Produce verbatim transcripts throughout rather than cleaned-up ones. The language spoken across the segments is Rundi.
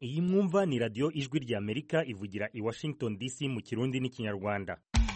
Iyi mwumva ni radio Ijwi rya Amerika ivugira i Washington D C mu Kirundi n'ikinyarwanda.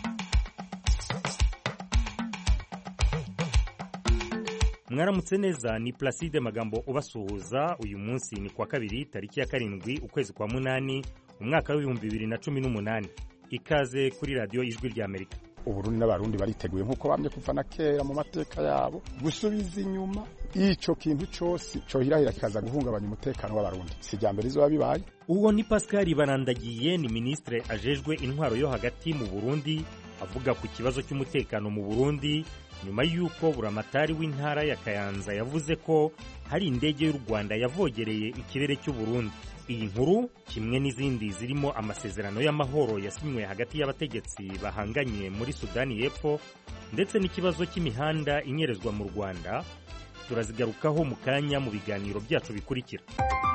Mwaramutse neza, ni Placide Magambo ubasuhuza. Uyu munsi ni kwa kabiri tariki ya karindwi ukwezi kwa munani umwaka w'ibihumbi bibiri na cumi n'umunani. Ikaze kuri radio Ijwi rya Amerika. Uburundi n'abarundi bariteguye nkuko bamye kuva na kera mu mateka yabo gusubiza inyuma ico kintu cyose cyo hirahira kikaza guhungabanya umutekano w'abarundi. Si ryambere izo babibaye. Uwo ni Pascal Barandagiye, ni ministre ajejwe intwaro yo hagati mu Burundi, avuga ku kibazo cy'umutekano mu Burundi nyuma yuko buramatari w'intara ya Kayanza yavuze ko hari indege y'u Rwanda yavogereye ikirere cy'u Burundi. Iyi nkuru kimwe n'izindi zirimo amasezerano y'amahoro yasinywe hagati y'abategetsi bahanganye muri Sudani y'Epfo ndetse n'ikibazo cy'imihanda inyerezwa mu Rwanda turazigarukaho mu kanya mu biganiro byacu bikurikira.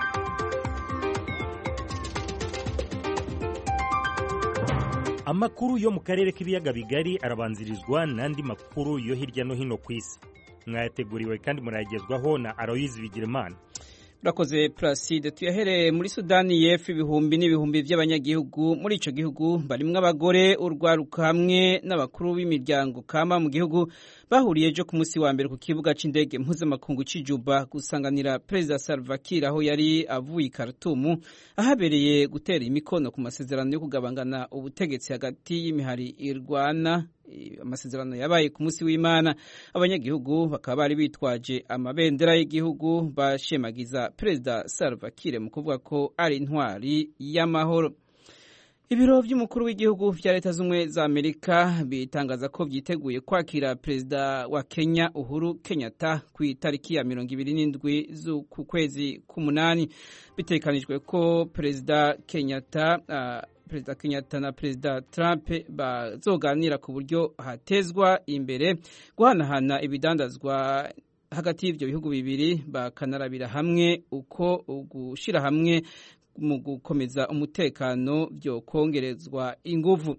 Amakuru yo mu karere k'ibiyaga bigari arabanzirizwa n'andi makuru yo hirya no hino ku isi. Mwayateguriwe kandi murayagezwaho na Aloyizi Bigirimana. Urakoze Placide. Tuyahereye muri Sudani y'Epfo, ibihumbi n'ibihumbi by'abanyagihugu muri ico gihugu barimwe abagore, urwaruka hamwe n'abakuru b'imiryango kama mu gihugu bahuriye ejo ku munsi wa mbere ku kibuga c'indege mpuzamakungu c'Ijuba gusanganira Perezida Salva Kiir aho yari avuye i Khartoum, ahabereye gutera imikono ku masezerano yo kugabangana ubutegetsi hagati y'imihari irwana. Amasezerano yabaye ku munsi w'Imana. Abanyagihugu bakaba bari bitwaje amabendera y'igihugu bashemagiza Perezida Salva Kiir mu kuvuga ko ari intwari y'amahoro. Ibiro by'umukuru w'igihugu vya Leta z'Ubumwe za Amerika bitangaza ko byiteguye kwakira Perezida wa Kenya Uhuru Kenyatta ku itariki ya mirongo ibiri n'indwi z'uku kwezi k'umunani. Bitekanijwe ko Perezida Kenyatta uh, Perezida Kenyatta na Perezida Trump bazoganira ku buryo hatezwa imbere guhanahana ibidandazwa hagati y'ivyo bihugu bibiri, bakanarabira hamwe uko gushira hamwe mu gukomeza umutekano byo kongerezwa inguvu.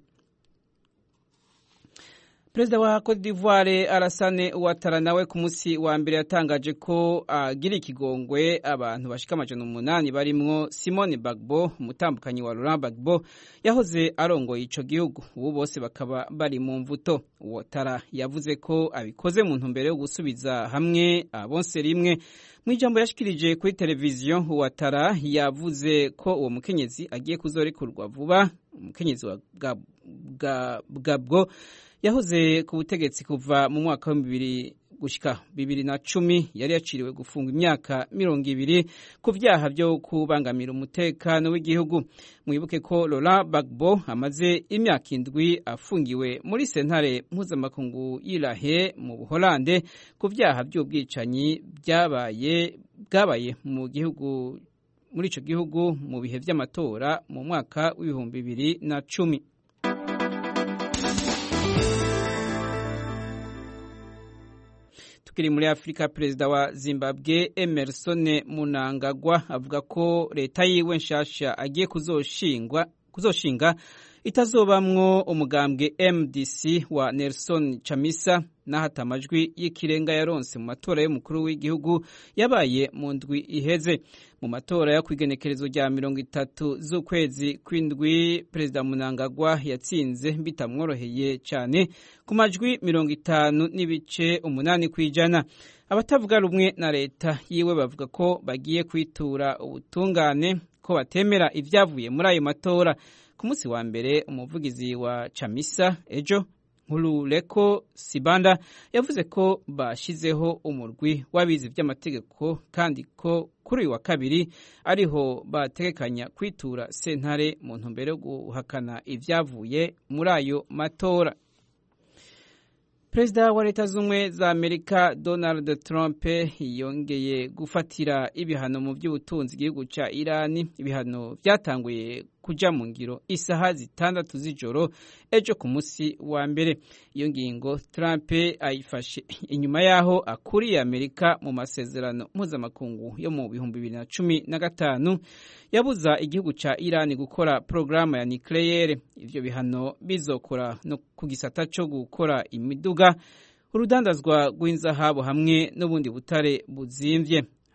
Perezida wa Cote d'Ivoire Alassane Ouattara nawe ku munsi wa mbere yatangaje ko agira uh, ikigongwe abantu bashika amajana umunani barimwo Simone Bagbo, umutambukanyi wa Laurent Gbagbo yahoze arongoye ico gihugu. Ubu bose bakaba bari mu mvuto. Ouattara yavuze ko abikoze mu ntumbero yo gusubiza hamwe abonse rimwe. Mu ijambo yashikirije kuri televiziyo, Ouattara yavuze ko uwo mukenyezi agiye kuzorekurwa vuba. Umukenyezi wa Gbagbo yahoze ku butegetsi kuva mu mwaka wa bibiri gushika bibiri na cumi, yari yaciriwe gufungwa imyaka mirongo ibiri ku vyaha byo kubangamira umutekano w'igihugu. Mwibuke ko Laurent Gbagbo amaze imyaka indwi afungiwe muri sentare mpuzamakungu y'Irahe mu Buholande ku vyaha by'ubwicanyi byabaye bwabaye mu gihugu muri ico gihugu mu bihe vy'amatora mu mwaka w'ibihumbi bibiri na cumi. Tukiri muri Afrika, Perezida wa Zimbabwe Emmerson Mnangagwa avuga ko leta yiwe nshasha agiye kuzoshingwa kuzoshinga itazobamwo umugambwe M D C wa Nelson Chamisa n'ahata amajwi y'ikirenga yaronse mu matora y'umukuru w'igihugu yabaye mu ndwi iheze. Mu matora ya kwigenekerezo rya mirongo itatu z'ukwezi kw'indwi, Perezida Mnangagwa yatsinze bitamworoheye cyane ku majwi mirongo itanu n'ibice umunani kw'ijana. Abatavuga rumwe na leta yiwe bavuga ko bagiye kwitura ubutungane ko batemera ivyavuye muri ayo matora. Ku munsi wa mbere, umuvugizi wa Chamisa ejo Nkululeko Sibanda yavuze ko bashizeho umurwi w'abizi by'amategeko kandi ko kuri uyu wa kabiri ariho bategekanya kwitura sentare mu ntumbero yo guhakana ivyavuye muri ayo matora. Perezida wa Leta z'Ubumwe za Amerika Donald Trump yongeye gufatira ibihano mu by'ubutunzi igihugu ca Irani. Ibihano byatanguye kuja mu ngiro isaha zitandatu z'ijoro ejo ku munsi wa mbere. Iyo ngingo Trump ayifashe inyuma yaho akuriye Amerika mu masezerano mpuzamakungu yo mu bihumbi bibiri na cumi na gatanu yabuza igihugu ca Irani gukora programu ya nucleaire. Ivyo bihano bizokora no ku gisata co gukora imiduga, urudandazwa rw'inzahabu hamwe n'ubundi butare buzimvye.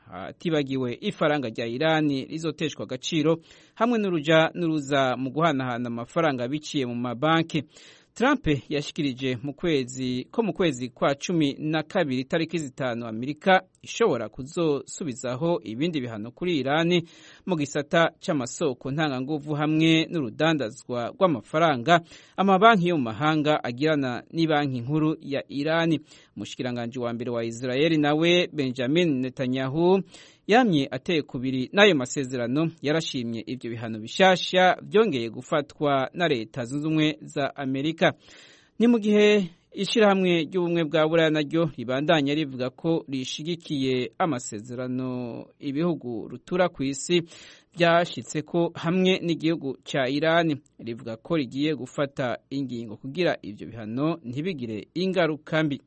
hatibagiwe ifaranga rya Irani rizoteshwa agaciro hamwe n'uruja n'uruza mu guhanahana amafaranga biciye mu mabanki. Trump yashikirije mu kwezi ko mu kwezi kwa cumi na kabiri tariki zitanu Amerika ishobora kuzosubizaho ibindi bihano kuri Irani mu gisata c'amasoko ntanganguvu hamwe n'urudandazwa rw'amafaranga amabanki yo mu mahanga agirana n'ibanki nkuru ya Irani. Umushikiranganje wa mbere wa Israeli nawe Benjamin Netanyahu yamye ateye kubiri n'ayo masezerano, yarashimye ivyo bihano bishasha byongeye gufatwa na leta zunze ubumwe za Amerika. Ni mu gihe ishirahamwe ry'ubumwe bwa Buraya naryo ribandanya rivuga ko rishigikiye amasezerano ibihugu rutura ku isi byashitse ko hamwe n'igihugu ca Irani, rivuga ko rigiye gufata ingingo kugira ivyo bihano ntibigire ingaruka mbi.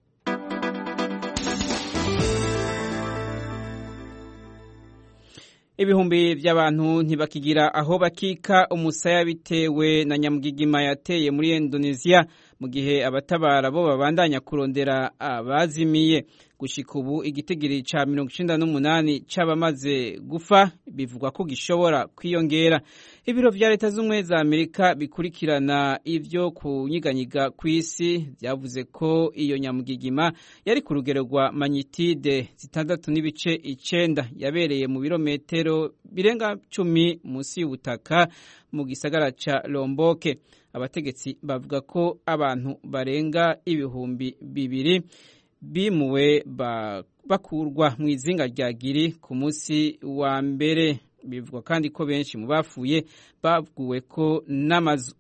Ibihumbi by'abantu ntibakigira aho bakika umusaya bitewe na nyamugigima yateye muri Indonesia, mu gihe abatabara bo babandanya kurondera abazimiye. Gushika ubu igitigiri ca mirongo icenda n'umunani c'abamaze gufa bivugwa ko gishobora kwiyongera. Ibiro vya leta z'umwe za Amerika bikurikirana ivyo kunyiganyiga kw'isi vyavuze ko iyo nyamugigima yari ku rugero rwa magnitude zitandatu n'ibice icenda, yabereye mu birometero birenga cumi musi y'ubutaka mu gisagara ca Lombok. Abategetsi bavuga ko abantu barenga ibihumbi bibiri bimuwe bakurwa mu izinga rya Giri ku munsi wa mbere. Bivugwa kandi ko benshi mu bafuye baguwe ko n'amazu.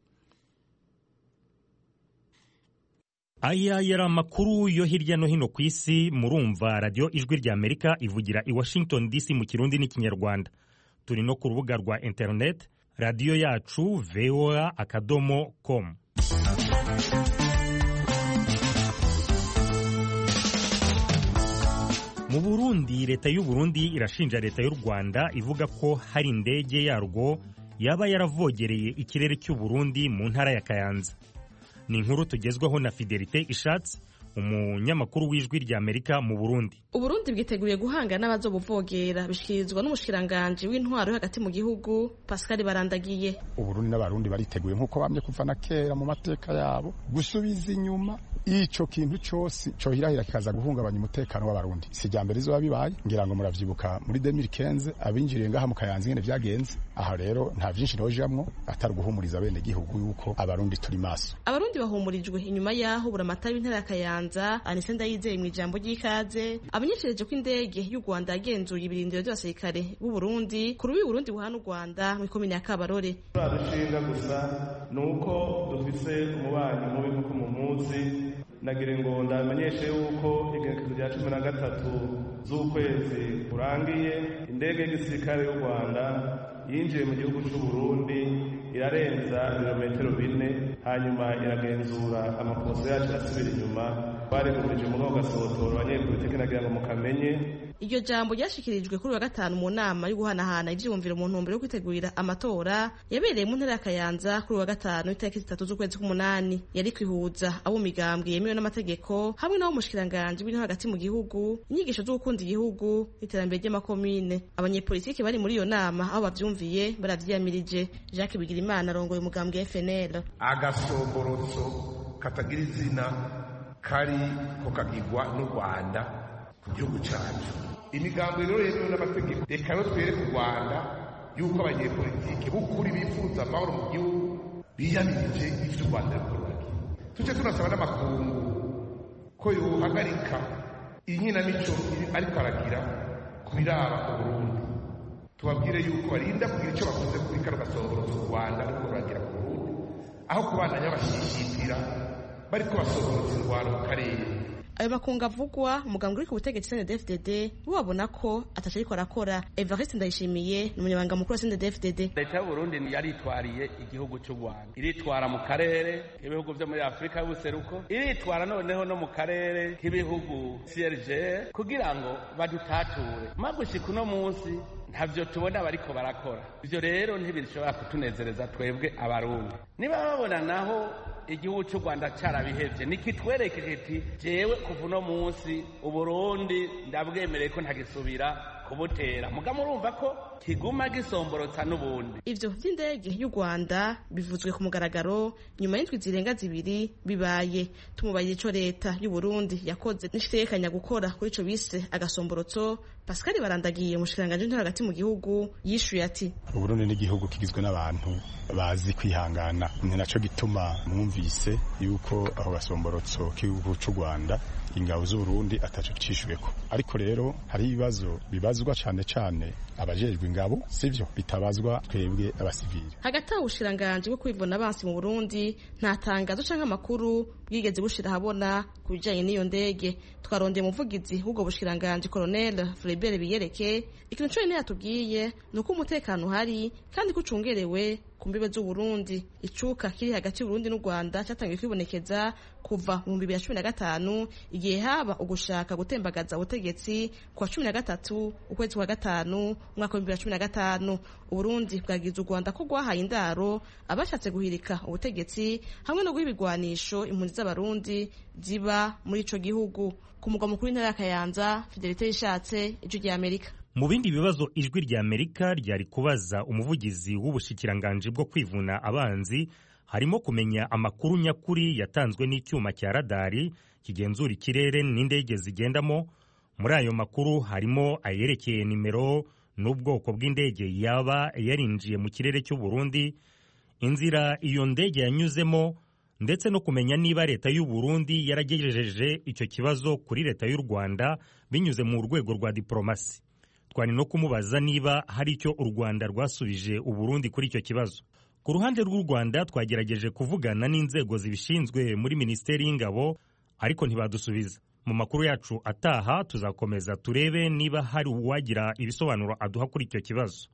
Aya yari amakuru yo hirya no hino ku isi. Murumva radio Ijwi rya Amerika ivugira i Washington D C mu Kirundi n'Ikinyarwanda. Turi no ku rubuga rwa internet radio yacu v o a akadomo com. Mu Burundi, leta y'u Burundi irashinja leta y'u Rwanda ivuga ko hari indege yarwo yaba yaravogereye ikirere cy'u Burundi mu ntara ya Kayanza. Ni inkuru tugezwaho na Fidelite Ishatse, umunyamakuru w'Ijwi rya Amerika mu Burundi. Uburundi bwiteguye guhanga n'abazobuvogera, bishikirizwa n'umushikiranganje w'intwaro hagati mu gihugu Pascal Barandagiye. Uburundi n'abarundi bariteguye nkuko bamye kuva na kera mu mateka yabo gusubiza inyuma ico kintu cyose cohirahira kikaza guhungabanya umutekano w'abarundi. Si jambere izo babibaye, ngira ngo muravyibuka muri deux mille quinze abinjiriye ngaha mu Kayanza ngene vyagenze. Aha rero nta vyinshi nojamwo atari guhumuriza bene gihugu yuko abarundi turi maso. Abarundi bahumurijwe inyuma yaho buramatari w'intara ya Kayanza Anise Ndayizeye mu ijambo ry'ikaze abanyeshereje ko indege y'u Rwanda yagenzuye ibirindiro by'abasirikare b'u Burundi kuri uyu Burundi buhana u Rwanda mu komine ya Kabarore. Turabishinga gusa nuko dufise umubanyi mubi nkuko mu muzi, nagire ngo ndamenyeshe yuko igenekerezo rya cumi na gatatu z'ukwezi kurangiye indege y'igisirikare y'u Rwanda yinjiye mu gihugu cy'u Burundi irarenza ibirometero bine, hanyuma iragenzura amaposto yacu asubira inyuma. Baregurije mu gasotora abanyepolitiki nagira ngo mukamenye. Iryo jambo ryashikirijwe kuri wa gatanu mu nama yo guhanahana ivyumviro mu ntumbero yo kwitegurira amatora yabereye mu ntara ya Kayanza kuri wa gatanu itariki zitatu z'ukwezi k'umunani. Yari kwihuza abo migambwe yemewe n'amategeko hamwe n'abo mushikiranganje w'intara hagati mu gihugu, inyigisho zo gukunda igihugu, iterambere ry'amakomine. Abanyepolitiki bari muri iyo nama aho bavyumviye baravyiyamirije. Jacques Bigirimana arongoye umugambwe F N L. Agasoborotso katagira izina kari ko kagirwa n'u Rwanda ku gihugu cyacu. Imigambo rero yemewe n'amategeko, reka rero twere ku Rwanda yuko abanyepolitiki b'ukuri bifuza amahoro mu gihugu biyamirije ivyo u Rwanda rukora. Tuje tunasaba n'amakungu ko yohagarika inkinamico ariko aragira kubiraba u Burundi. Tubabwire yuko barinda kugira icyo bakoze kuri kano gasoborotso u Rwanda ariko ruragira ku Burundi, aho kubandanya bashishitira bariko basoborotse indwara mu karere. Ayo makunga avugwa umugambwe uri ku butegetsi C N D D F D D wabona ko ataca ariko arakora. Evariste Ndayishimiye ni umunyamabanga mukuru wa C N D D F D D. Leta y'u Burundi yaritwariye igihugu cy'u Rwanda, iritwara mu karere ibihugu byo muri Afrika y'ubuseruko, iritwara noneho no mu karere k'ibihugu C R G kugira ngo badutature. Magushika uno munsi ntavyo tubona bariko barakora. Ivyo rero ntibishobora kutunezereza twebwe abarundi. Niba babona naho igihugu cy'u Rwanda carabihevye nikitwerekeje iti jewe kuva uno munsi Uburundi ndabwemereye ko ntagisubira kubutera muga murumva ko kiguma gisomborotsa n'ubundi. Ivyo vy'indege y'u Rwanda bivuzwe ku mugaragaro nyuma y'indwi zirenga zibiri bibaye. Tumubaye ico leta y'u Burundi yakoze nishitekanya gukora kuri ico bise agasomborotso. Pascal Barandagiye mushikiranganje ntara hagati mu gihugu yishuye ati Uburundi ni igihugu kigizwe n'abantu bazi kwihangana, ni naco gituma mwumvise yuko aho gasomborotso k'igihugu cy'u Rwanda ingabo z'u Burundi ataco cishweko. Ariko rero hari ibibazo bibazwa cane cane abajejwe ingabo sivyo bitabazwa twebwe abasivili. Hagati aho ubushiranganje bwo kwivuna abansi mu Burundi nta tangazo canke amakuru bwigeze bushira habona kubijanye n'iyo ndege. Twarondeye umuvugizi w'ubwo bushiranganje Colonel Flebert Biyereke, ikintu cyo ne yatubwiye nuko umutekano hari kandi kucungerewe ku mbibe z'u Burundi. Icuka kiri hagati y'u Burundi n'u Rwanda cyatangiye kwibonekeza kuva mu bibiri na cumi na gatanu igihe haba ugushaka gutembagaza ubutegetsi kwa cumi na gatatu ukwezi kwa gatanu umwaka wa bibiri na cumi na gatanu. Uburundi bwagize u Rwanda ko rwahaye indaro abashatse guhirika ubutegetsi hamwe no guhibigwanisho impunzi z'abarundi ziba muri ico gihugu. Ku mugwa mukuru w'intara ya Kayanza, Fidelite Yishatse, Ijwi rya Amerika. Mu bindi bibazo Ijwi rya Amerika ryari kubaza umuvugizi w'ubushikiranganje bwo kwivuna abanzi harimo kumenya amakuru nyakuri yatanzwe n'icyuma cya radari kigenzura ikirere n'indege zigendamo. Muri ayo makuru harimo ayerekeye nimero n'ubwoko bw'indege yaba yarinjiye mu kirere cy'u Burundi, inzira iyo ndege yanyuzemo, ndetse no kumenya niba leta y'u Burundi yaragejeje icyo kibazo kuri leta y'u Rwanda binyuze mu rwego rwa diplomasi. Twari no kumubaza niba hari icyo u Rwanda rwasubije u Burundi kuri icyo kibazo. Ku ruhande rw'u Rwanda twagerageje kuvugana n'inzego zibishinzwe muri Minisiteri y'Ingabo ariko ntibadusubiza. Mu makuru yacu ataha tuzakomeza turebe niba hari uwagira ibisobanuro aduha kuri icyo kibazo.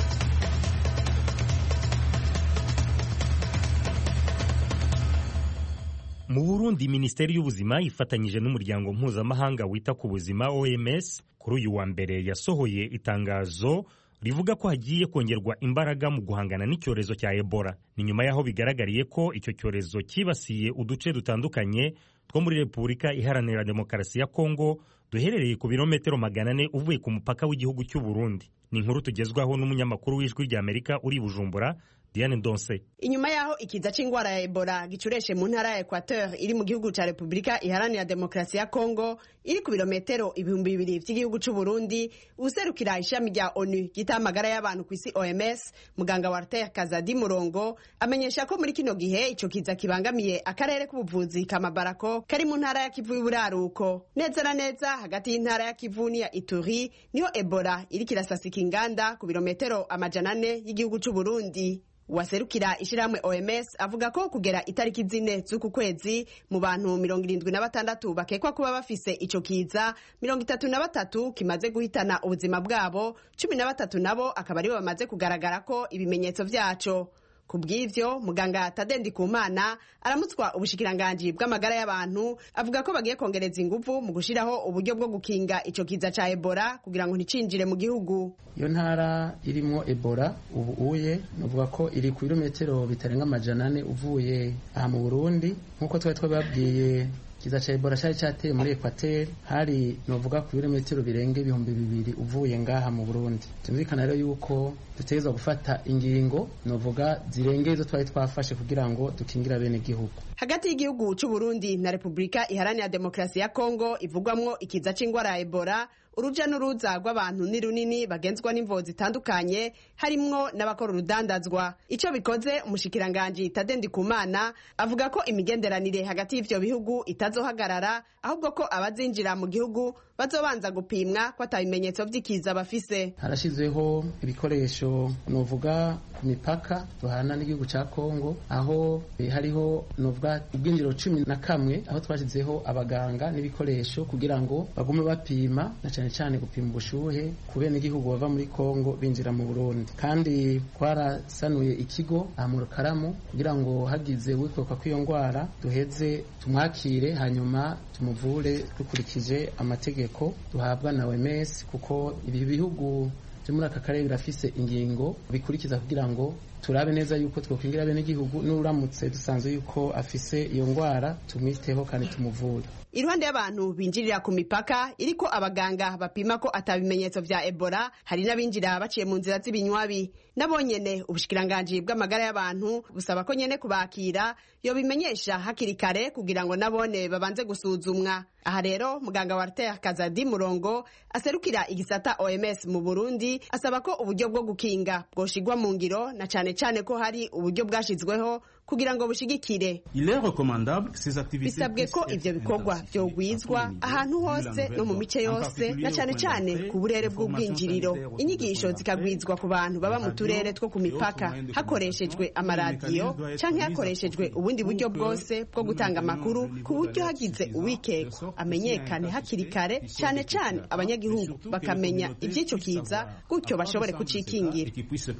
Mu Burundi Minisiteri y'Ubuzima ifatanyije n'umuryango mpuzamahanga wita ku buzima O M S kuri uyu wa mbere yasohoye itangazo rivuga ko hagiye kongerwa imbaraga mu guhangana n'icyorezo cya Ebola. Ni nyuma yaho bigaragariye ko icyo cyorezo kibasiye uduce dutandukanye two muri Repubulika Iharanira Demokarasi ya Kongo duherereye ku birometero magana ane uvuye ku mupaka w'igihugu cy'u Burundi. Ni inkuru tugezwaho n'umunyamakuru w'Ijwi rya Amerika uri Bujumbura, Diane Ndonse. Inyuma yaho ikiza c'ingwara ya Ebola gicureshe mu ntara ya Equateur iri mu gihugu ca Repubulika Iharanira Demokarasi ya Kongo iri ku birometero ibihumbi bibiri vy'igihugu c'u Burundi, userukira ishami rya ONU gitamagara y'abantu ku isi O M S, muganga Walter Kazadi Murongo amenyesha ko muri kino gihe ico kiza kibangamiye akarere k'ubuvuzi kamabarako kari mu ntara ya Kivu y'Uburaruko. Neza na neza hagati y'intara ya Kivu ya Ituri niho Ebola iri kirasasika inganda ku birometero amajana ane y'igihugu c'u Burundi. Waserukira ishiramwe O M S avuga ko kugera itariki zine z'uku kwezi mu bantu mirongo irindwi na batandatu bakekwa kuba bafise ico kiza, mirongo itatu na batatu kimaze guhitana ubuzima bwabo, cumi na batatu nabo akaba ari bamaze kugaragara ko ibimenyetso vyaco. Kubw'ivyo muganga Tade Ndikumana aramutswa ubushikiranganji bw'amagara y'abantu avuga ko bagiye kongereza ingufu mu gushiraho uburyo bwo gukinga ico kiza ca Ebola kugira ngo nticinjire mu gihugu. Iyo ntara irimo Ebola ubu uye novuga ko iri ku birometero bitarenga amajana ane uvuye aha mu Burundi, nkuko twari twababwiye kiza cha Ebola cyari cyateye muri Equateur hari novuga ku birometero birenge ibihumbi bibiri uvuye ngaha mu Burundi. Tumvikana rero yuko dutegerezwa gufata ingingo novuga zirengezo twari twafashe kugira ngo dukingira bene gihugu. Hagati y'igihugu cy'u Burundi na Repubulika Iharanira Demokarasi ya Kongo ivugwamwo ikiza c'ingwara ya Ebola, uruja n'uruza rw'abantu ni runini bagenzwa n'imvo zitandukanye harimwo n'abakora urudandazwa. Ico bikoze umushikiranganje Tade Ndikumana avuga ko imigenderanire hagati y'ivyo bihugu itazohagarara, ahubwo ko abazinjira mu gihugu bazobanza gupimwa ko atabimenyetso vy'ikiza bafise. Harashizweho ibikoresho novuga ku mipaka duhana n'igihugu ca Kongo, aho e, hariho novuga ubwinjiro cumi na kamwe aho twashizeho abaganga n'ibikoresho kugira ngo bagume bapima na cyane cyane gupima ubushuhe kubene igihugu bava muri Kongo binjira mu Burundi. Kandi twarasanuye ikigo amuro karamu kugira ngo hagize wikoka kw'iyo ngwara duheze tumwakire hanyuma tumuvure dukurikije amategeko duhabwa na O M S, kuko ibi bihugu byo muri aka karere birafise ingingo bikurikiza kugira ngo turabe neza yuko twokingira bene gihugu n'uramutse dusanzwe yuko afise iyo ngwara tumwiteho kandi tumuvure. Iruhande y'abantu binjirira ku mipaka iriko abaganga bapima ko atabimenyetso vya Ebola, hari n'abinjira baciye mu nzira z'ibinywabi. Nabonyene ubushikiranganji bw'amagara y'abantu busaba ko nyene kubakira yo bimenyesha hakiri kare kugira ngo nabone babanze gusuzumwa. Aha rero muganga Walter Kazadi Murongo aserukira igisata O M S mu Burundi asaba ko uburyo bwo gukinga bwoshigwa mu ngiro, na cane cane ko hari uburyo bwashizweho kugira ngo bushigikire. Bisabwe ko ivyo bikorwa vyogwizwa ahantu hose no mu mice yose, na cane cane ku burere bw'ubwinjiriro. Inyigisho zikagwizwa ku bantu baba mu turere two ku mipaka hakoreshejwe amaradiyo canke hakoreshejwe ubundi buryo bwose bwo gutanga amakuru, ku buryo hagize uwikekwa amenyekane hakiri kare, cane cane abanyagihugu bakamenya ivy'ico kiza gutyo bashobore kucikingira.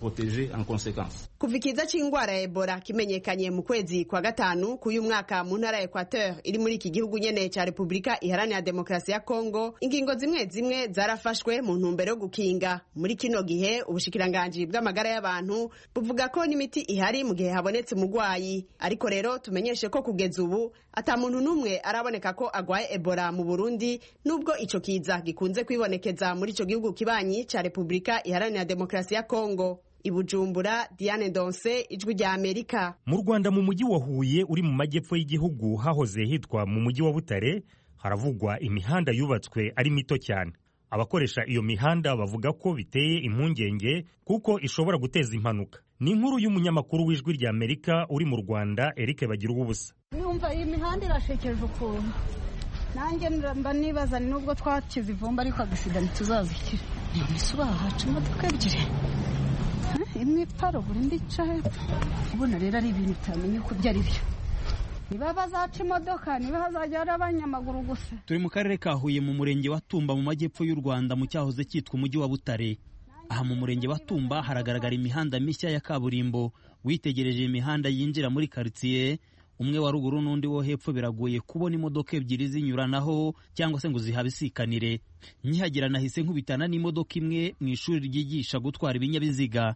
Kuva ikiza c'ingwara ya Ebola kimenyekanye mu kwezi kwa gatanu k'uyu mwaka mu ntara ya Equateur iri muri iki gihugu nyene ca Republika Iharanira Demokarasi ya Kongo, ingingo zimwe zimwe zarafashwe mu ntumbero yo gukinga. Muri kino gihe ubushikiranganji bw'amagara y'abantu buvuga ko n'imiti ihari mu gihe habonetse umugwayi, ariko rero tumenyeshe ko kugeza ubu ata muntu numwe araboneka ko agwaye Ebola mu Burundi, nubwo ico kiza gikunze kwibonekeza muri ico gihugu kibanyi ca Republika Iharanira Demokarasi ya Kongo. Ibujumbura, Diane Donse, Ijwi rya Amerika. Mu Rwanda mu mujyi wa Huye uri mu majyepfo y'igihugu hahoze hitwa mu mujyi wa Butare haravugwa imihanda yubatswe ari mito cyane. Abakoresha iyo mihanda bavuga ko biteye impungenge kuko ishobora guteza impanuka. Ni inkuru y'umunyamakuru w'Ijwi rya Amerika uri mu Rwanda Eric Bagiruwubusa. Numva iyi mihanda irashekeje ukuntu nanjye mba nibaza nubwo twakize ivumba ariko agisida ntituzazikira. Niyo misubaha haca imodoka ebyiri, imwe iparo buri ndica hepfo. Ubona rero ari ibintu utamenye ko byari byo. Niba bazaca imodoka, niba hazajya ari abanyamaguru gusa. Turi mu karere ka Huye mu murenge wa Tumba mu majyepfo y'u Rwanda mu cyahoze cyitwa umujyi wa Butare. Aha mu murenge wa Tumba haragaragara imihanda mishya ya kaburimbo. Witegereje imihanda yinjira muri quartier umwe wa ruguru n'undi wo hepfo biragoye kubona imodoka ebyiri zinyuranaho cyangwa se ngo zihabisikanire. Nyihagira nahise nkubitana n'imodoka imwe mu ishuri ryigisha gutwara ibinyabiziga.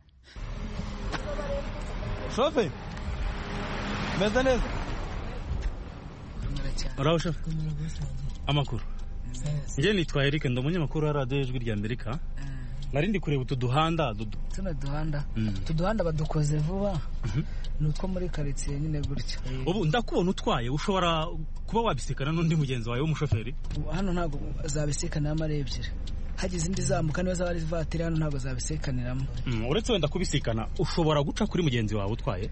Shofe meze neza. Uraho shofe? Amakuru. Nje nitwa Eric ndo munyamakuru wa radio Ijwi rya Amerika. Narindi kureba utuduhanda dudu. Tuna duhanda. Tuduhanda badukoze vuba. Nutwo muri quartier nyine gutyo. Ubu ndakubona utwaye ushobora kuba wabisikana n'undi mugenzi wawe w'umushoferi. Hano ntago zabisikana amarebyire. Hagize indi zamuka niba zari vatiri hano ntago zabisikaniramo. Mm, uretse wenda kubisikana ushobora guca kuri mugenzi wawe utwaye.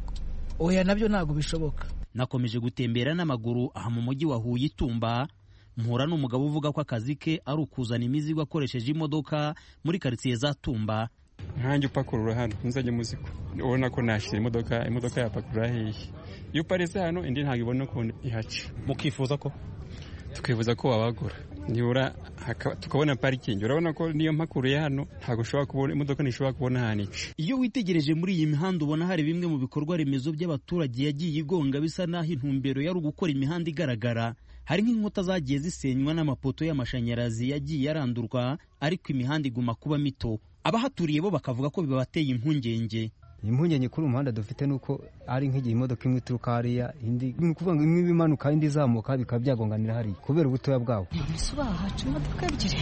Oya nabyo ntago bishoboka. Nakomeje gutembera n'amaguru aha mu mujyi wa Huye Itumba, mpura n'umugabo uvuga ko akazi ke ari ukuzana imizigo akoresheje imodoka muri quartier za Tumba. Nkanjye upakurura hano nzajye muziko. Ubona ko nashira imodoka imodoka yapakurura hehe. Iyo parese hano indi ntago ibona ko ihaca. Mukifuza ko tukifuza ko wabagura nibura tukabona parking. Urabona ko niyo mpakuruye hano ntago ushobora kubona imodoka nishobora kubona hanice. Iyo witegereje muri iyi mihanda ubona hari bimwe mu bikorwa remezo by'abaturage yagiye igonga bisa naho intumbero yari ugukora imihanda igaragara. Hari nk'inkuta zagiye zisenywa n'amapoto y'amashanyarazi yagiye yarandurwa, ariko imihanda iguma kuba mito. Abahaturiye bo bakavuga ko bibabateye impungenge. Impungenge kuri umuhanda dufite nuko ari nk'igihe imodoka imwe ituruka hariya indi ni kuvuga ngo imwe bimanuka indi zamuka bikaba byagonganira hari kubera ubutoya bwawo. Misubaha haca imodoka ebyiri,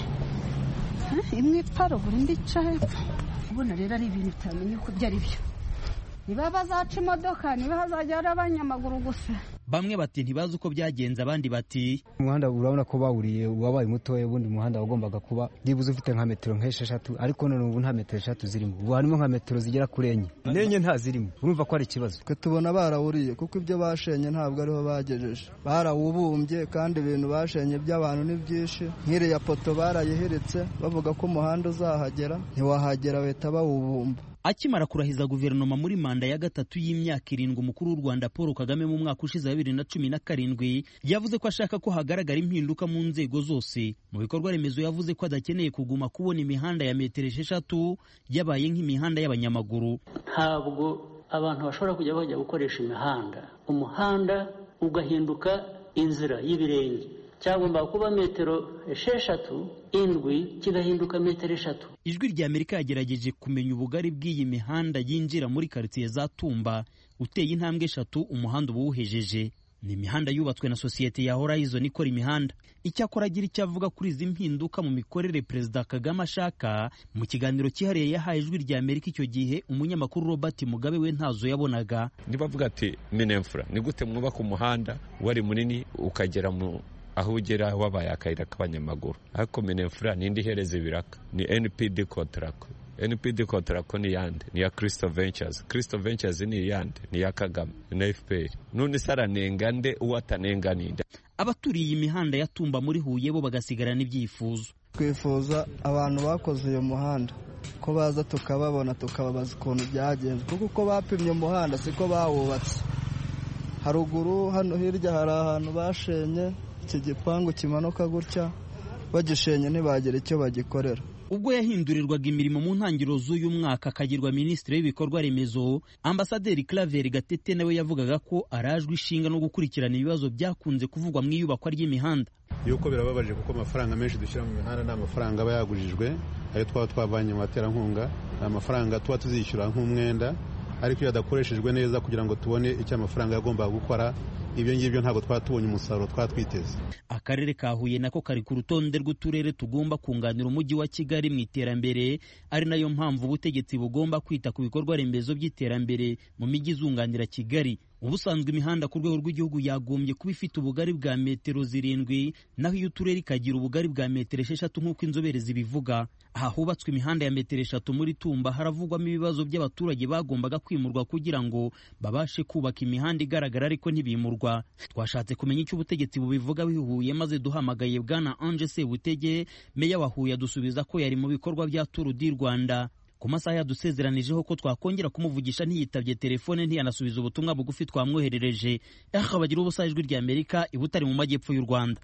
imwe iparo buri ndica hepfo. Ubona rero ari ibintu utamenye ko byari byo. Niba bazaca imodoka, niba hazajya ari abanyamaguru gusa. Bamwe bati ntibazi uko byagenze, abandi bati umuhanda urabona ko bawuriye wabaye mutoya, ubundi umuhanda wagombaga kuba dibuze ufite nka metero nk'esheshatu, ariko none ubu nta metero eshatu zirimo, ubu harimo nka metero zigera kuri enye nenye nta zirimo. Urumva ko ari ikibazo. Twe tubona barawuriye kuko ibyo bashenye ntabwo ariho bagejeje, barawubumbye kandi ibintu bashenye by'abantu ni byinshi. Nk'iriya poto barayiheretse bavuga ko umuhanda uzahagera, ntiwahagera bahita bawubumba. Akimara kurahiza guverinoma muri manda ya gatatu y'imyaka irindwi, umukuru w'u Rwanda Paul Kagame mu mwaka ushize bibiri na cumi na karindwi yavuze ko ashaka ko hagaragara impinduka mu nzego zose. Mu bikorwa remezo yavuze ko adakeneye kuguma kubona imihanda ya metero esheshatu yabaye nk'imihanda y'abanyamaguru. Ntabwo abantu bashobora kujya bajya gukoresha imihanda, umuhanda ugahinduka inzira y'ibirenge, cyagomba kuba metero esheshatu indwi kigahinduka metero eshatu. Ijwi rya Amerika yagerageje kumenya ubugari bw'iyi mihanda yinjira muri quartier za Tumba uteye intambwe eshatu umuhanda ubuhejeje. Ni imihanda yubatswe na sosiyete ya Horizon ikora imihanda. Icyakora agira icyo avuga kuri izi mpinduka mu mikorere Perezida Kagame ashaka. Mu kiganiro cyihariye yahaye Ijwi rya Amerika icyo gihe, umunyamakuru Robert Mugabe we ntazo yabonaga. Ndibavuga ati Minefra ni gute mwubaka umuhanda wari munini ukagera mu aho ugera wabaye akayira k'abanyamaguru, ariko Minefra nindi hereze biraka ni N P D contract. N P D contract ni yande ni ya Crystal Ventures. Crystal Ventures ni yande ni ya Kagame na F P R. None saranenga nde uwatanenganida. Abaturiye imihanda ya Tumba muri Huye bo bagasigarana ibyifuzo. Twifuza abantu bakoze uyu muhanda ko baza tukababona tukababaza ukuntu byagenze, kuko uko bapimye umuhanda siko bawubatse. Haruguru hano hirya hari ahantu bashenye iki gipangu kimanuka gutya, bagishenye ntibagera icyo bagikorera. Ubwo yahindurirwaga imirimo mu ntangiriro z'uyu mwaka akagirwa minisitiri w'ibikorwa remezo, Ambasaderi Claver Gatete nawe yavugaga ko arajwe ishinga no gukurikirana ibibazo byakunze kuvugwa mu iyubakwa ry'imihanda. Yuko birababaje kuko amafaranga menshi dushyira mu mihanda ni amafaranga aba yagujijwe, ayo twaba twavanye mu baterankunga, amafaranga tuba tuzishyura nk'umwenda, ariko iyo adakoreshejwe neza kugira ngo tubone icyo amafaranga yagombaga gukora, ibyo ngibyo ntabwo twatubonye umusaruro twatwiteze. Akarere ka Huye nako kari ku rutonde rw'uturere tugomba kunganira umujyi wa Kigali mu iterambere, ari nayo mpamvu ubutegetsi bugomba kwita ku bikorwa remezo by'iterambere mu mijyi izunganira Kigali. Ubusanzwe imihanda ku rwego rw'igihugu yagombye kuba ifite ubugari bwa metero zirindwi, naho iyo uturere ikagira ubugari bwa metero esheshatu nk'uko inzobere zibivuga. Aha hubatswe imihanda ya metero eshatu muri Tumba haravugwamo ibibazo by'abaturage bagombaga kwimurwa kugira ngo babashe kubaka imihanda igaragara ariko ntibimurwa. Twashatse kumenya icyo ubutegetsi bubivuga bihuye, maze duhamagaye Bwana Ange Sebutege, meya wa Huye, adusubiza ko yari mu bikorwa bya Tour du Rwanda. Ku masaha yadusezeranijeho ko twakongera kumuvugisha ntiyitabye telefone, ntiyanasubiza ubutumwa bugufi twamwoherereje. Aha bagira ubusa Ijwi rya Amerika i Butare mu majyepfo y'u Rwanda.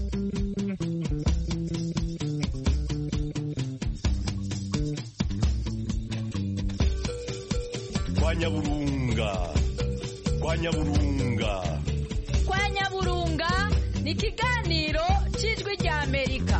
Kwa Nyaburunga, kwa Nyaburunga, kwa Nyaburunga ni ikiganiro cy'Ijwi rya Amerika.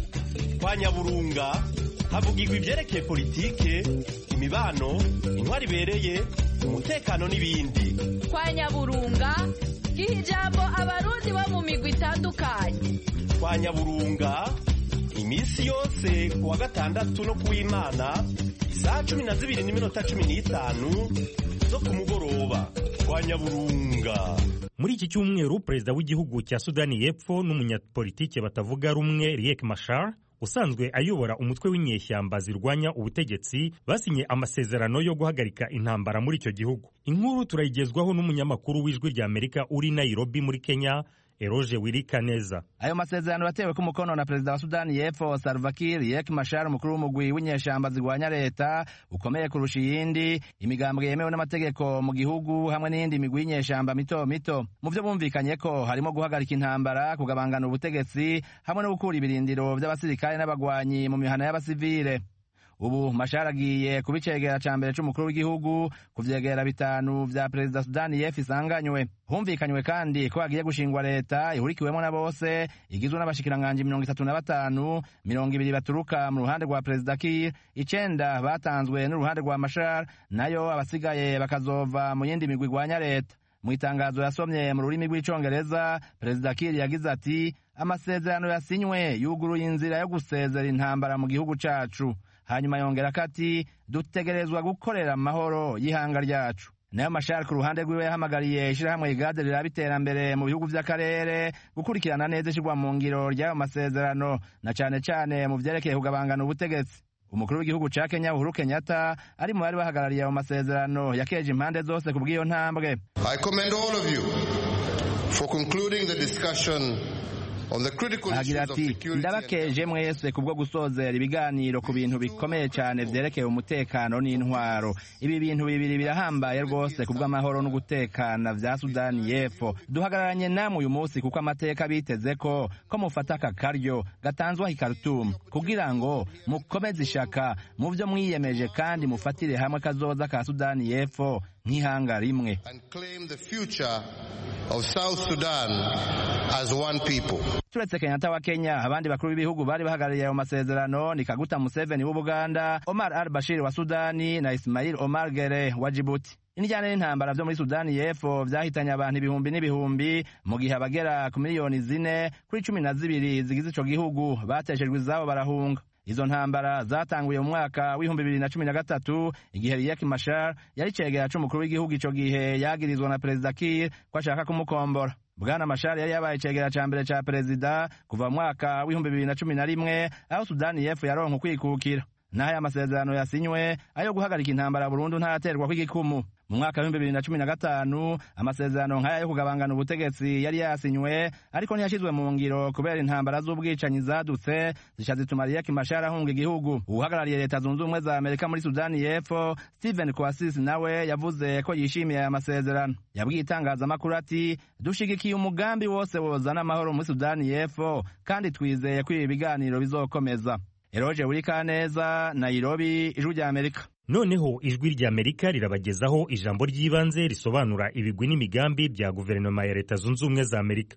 Kwa Nyaburunga havugirwa ibyerekeye politike, imibano, intwari ibereye, umutekano n'ibindi. Kwa Nyaburunga giha ijambo abarundi bo mu migwi itandukanye. Kwa Nyaburunga iminsi yose kuwa gatandatu no kuw'Imana saa cumi na zibiri n'iminota cumi n'itanu zo ku mugoroba. Kwa Nyaburunga. Muri iki cyumweru Perezida w'igihugu cya Sudani y'Epfo n'umunyapolitike batavuga rumwe Riek Machar usanzwe ayobora umutwe w'inyeshyamba zirwanya ubutegetsi basinye amasezerano yo guhagarika intambara muri icyo gihugu. Inkuru turayigezwaho n'umunyamakuru w'Ijwi rya Amerika uri Nairobi muri Kenya, Eroje Wirikaneza. Ayo masezerano yatewe ku mukono na Perezida wa Sudani y'Epfo Salva Kiir, Riek Machar umukuru w'umugwi w'inyeshyamba zirwanya leta ukomeye kurusha iyindi, imigambwe yemewe n'amategeko mu gihugu hamwe n'indi migwi y'inyeshyamba mito mito. Mu byo bumvikanye ko harimo guhagarika intambara, kugabangana ubutegetsi hamwe no gukura ibirindiro by'abasirikare n'abagwanyi mu mihana y'abasivile. Ubu Machar agiye kubicegera ca mbere c'umukuru w'igihugu ku vyegera bitanu vya Perezida Sudani y'Epfo isanganywe. Humvikanywe kandi ko agiye gushingwa leta ihurikiwemo na bose, igizwe n'abashikiranganje mirongo itatu na batanu, mirongo ibiri baturuka mu ruhande rwa Perezida Kiir, icenda batanzwe n'uruhande rwa Machar, nayo abasigaye bakazova mu yindi migwi igwanya leta. Mu itangazo yasomye mu rurimi rw'icongereza, Perezida Kiir yagize ati: amasezerano yasinywe yuguruye inzira yo gusezera intambara mu gihugu cacu. Hanyuma yongera kati dutegerezwa gukorera amahoro y'ihanga ryacu. Nayo Machar ku ruhande rwiwe yahamagariye ishirahamwe igade riraba iterambere mu bihugu vy'akarere gukurikirana neza ishirwa mu ngiro ry'ayo masezerano, na cane cane mu vyerekeye kugabangana ubutegetsi. Umukuru w'igihugu ca Kenya Uhuru Kenyatta ari mu bari bahagarariye ayo masezerano yakeje impande zose ku bw'iyo ntambwe. I commend all of you for concluding the discussion. Agira ati ndabakeje mwese kubwo gusozera ibiganiro ku bintu bikomeye cyane vyerekeye umutekano n'intwaro. Ibi bintu bibiri birahambaye rwose kubwo amahoro no gutekana vya Sudani y'Epfo. Duhagararanye namwe uyu munsi kuko amateka biteze ko ko mufata aka karyo gatanzwe i Khartoum kugira ngo mukomeze ishaka mu byo mwiyemeje kandi mufatire hamwe kazoza ka Sudani y'Epfo nk'ihanga rimwe. of South Sudan as one people. turetse Kenyatta wa Kenya, abandi bakuru b'ibihugu bari bahagarariye ayo masezerano ni Kaguta Museveni w'Ubuganda, Omar al-Bashir wa Sudani na Ismail Omar Gere wa Djibouti. Inijyana n'intambara vyo muri Sudani y'Epfo vyahitanye abantu ibihumbi n'ibihumbi mu gihe abagera ku miliyoni zine kuri cumi na zibiri zigize ico gihugu bateshejwe izabo barahunga. Izo ntambara zatanguye mu mwaka w'ibihumbi bibiri na cumi na gatatu igihe Riek Machar yari cegera c'umukuru w'igihugu ico gihe yagirizwa na Perezida Kiir ko ashaka kumukombora. Bwana Machar yari yabaye cegera ca mbere ca perezida kuva mu mwaka w'ibihumbi bibiri na cumi na rimwe aho Sudani y'Epfo yaronka ukwikukira. N'aya masezerano yasinywe ayo guhagarika intambara burundu ntaterwa kw'igikumu. Mu mwaka w'ibihumbi bibiri na cumi na gatanu amasezerano nk'aya yo kugabangana ubutegetsi yari yasinywe ariko ntiyashizwe mu ngiro kubera intambara z'ubwicanyi zadutse zisha zituma Riek Machar ahunga igihugu. Uhagarariye leta zunze ubumwe za Amerika muri Sudani y'Epfo Stephen Kwasisi nawe yavuze ko yishimiye aya masezerano. Yabwiye itangazamakuru ati dushigikiye umugambi wose wozana amahoro muri Sudani y'Epfo kandi twizeye ko ibi biganiro bizokomeza. Eroje Burikaneza, Nairobi, Ijwi rya Amerika. Noneho ijwi rya Amerika rirabagezaho ijambo ry'ibanze risobanura ibigwi n'imigambi bya guverinoma ya Leta Zunze Ubumwe za Amerika.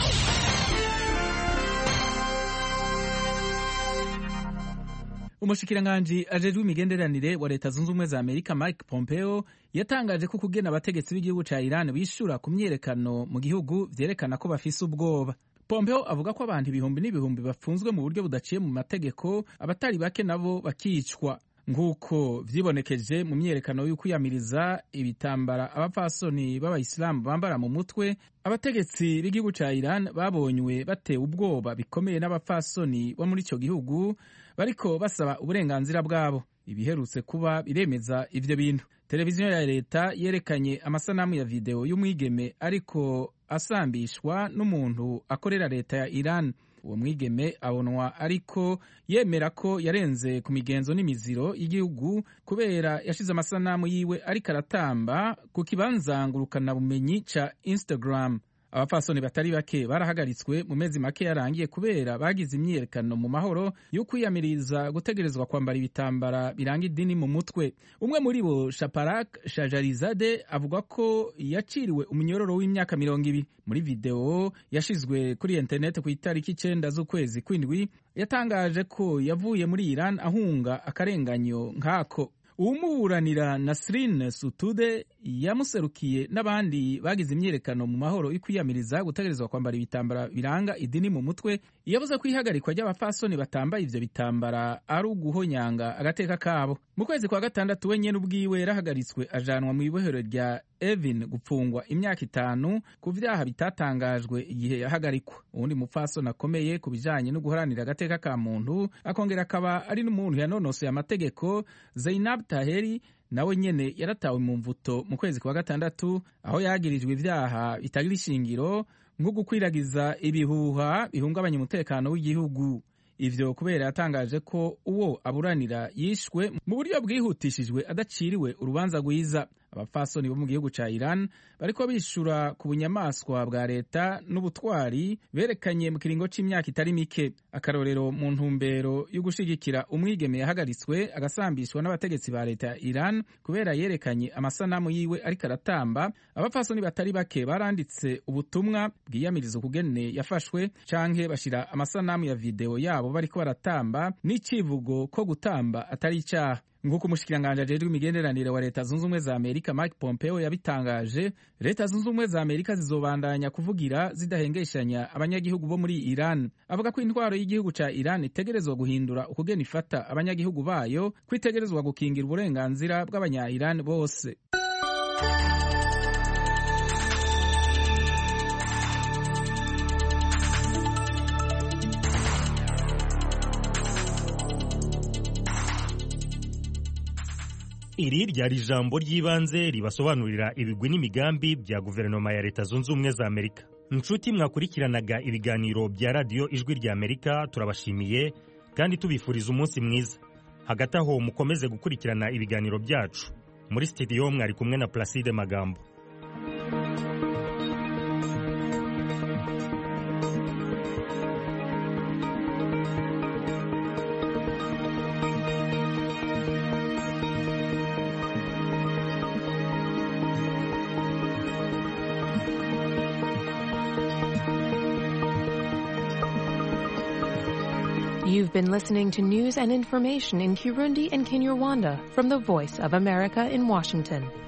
Umushikiranganji ajejwe imigenderanire wa Leta Zunze Ubumwe za Amerika Mike Pompeo yatangaje ko kugena abategetsi b'igihugu ca Iran bishura ku myerekano mu gihugu vyerekana ko bafise ubwoba. Pompeo avuga ko abantu ibihumbi n'ibihumbi bafunzwe mu buryo budaciye mu mategeko, abatari bake nabo bakicwa nk'uko vyibonekeje mu myerekano y'ukwiyamiriza ibitambara abapfasoni b'abayisilamu bambara mu mutwe. Abategetsi b'igihugu ca Iran babonywe batewe ubwoba bikomeye n'abapfasoni bo muri ico gihugu bariko basaba uburenganzira bwabo. Ibiherutse kuba biremeza ivyo bintu. Televiziyo ya leta yerekanye amasanamu ya video y'umwigeme ariko asambishwa n'umuntu akorera leta ya Iran. Uwo mwigeme abonwa ariko yemera ko yarenze ku migenzo n'imiziro y'igihugu kubera yashize amasanamu yiwe ariko aratamba ku kibanza ngurukana bumenyi ca Instagram. Abapfasoni batari bake barahagaritswe mu mezi make yarangiye kubera bagize imyiyerekano mu mahoro yo kwiyamiriza gutegerezwa kwambara ibitambara biranga idini mu mutwe. Umwe muri bo Shaparak Shajarizade avuga ko yaciriwe umunyororo w'imyaka mirongo ibiri. Muri video yashizwe kuri internet ku itariki icenda z'ukwezi kw'indwi yatangaje ko yavuye muri Iran ahunga akarenganyo nkako. Uwumuburanira Nasrin Sotoudeh yamuserukiye n'abandi bagize imyerekano mu mahoro ikwiyamiriza gutegerezwa kwambara ibitambara biranga idini mu mutwe yavuze ko ihagarikwa ry'abafasoni batambaye ivyo bitambara ari uguhonyanga agateka kabo. Mu kwezi kwa gatandatu we nyene ubwiwe yarahagaritswe ajanwa mu ibohero rya Evin gupfungwa imyaka itanu ku vyaha bitatangajwe igihe yahagarikwa. Uwundi mupfasoni akomeye ku bijanye no guharanira agateka ka muntu akongera akaba ari n'umuntu yanonosoye amategeko, Zainab Taheri nawe nyene yaratawe mu mvuto mu kwezi kwa gatandatu aho yagirijwe ivyaha bitagira ishingiro nko gukwiragiza ibihuha bihungabanya umutekano w'igihugu. Ivyo kubera yatangaje ko uwo aburanira yishwe mu buryo bwihutishijwe adaciriwe urubanza rwiza. Abafasoni bo mu gihugu ca Iran bariko bishura ku bunyamaswa bwa leta n'ubutwari berekanye mu kiringo c'imyaka itari mike. Akarorero mu ntumbero yo gushigikira umwigeme yahagaritswe agasambishwa n'abategetsi ba leta ya Iran kubera yerekanye amasanamu yiwe ariko aratamba. Abafasoni batari bake baranditse ubutumwa bwiyamiriza ukugene yafashwe canke bashira amasanamu ya video yabo bariko baratamba n'icivugo ko gutamba atari icaha. Nk'uko umushikiranganji ajejwe imigenderanire wa Leta Zunze Ubumwe za Amerika Mike Pompeo yabitangaje, Leta Zunze Ubumwe za Amerika zizobandanya kuvugira zidahengeshanya abanyagihugu bo muri Iran. Avuga ko intwaro y'igihugu ca Iran itegerezwa guhindura ukugena ifata abanyagihugu bayo, kwitegerezwa gukingira uburenganzira bw'abanya Iran bose. Iri ryari ijambo ry'ibanze ribasobanurira ibigwi n'imigambi bya guverinoma ya Leta Zunze Ubumwe za Amerika. Nshuti mwakurikiranaga ibiganiro bya radiyo Ijwi rya Amerika, turabashimiye kandi tubifuriza umunsi mwiza. Hagati aho mukomeze gukurikirana ibiganiro byacu. Muri studio mwari kumwe na Placide Magambo. You've been listening to news and information in Kirundi and Kinyarwanda from the Voice of America in Washington.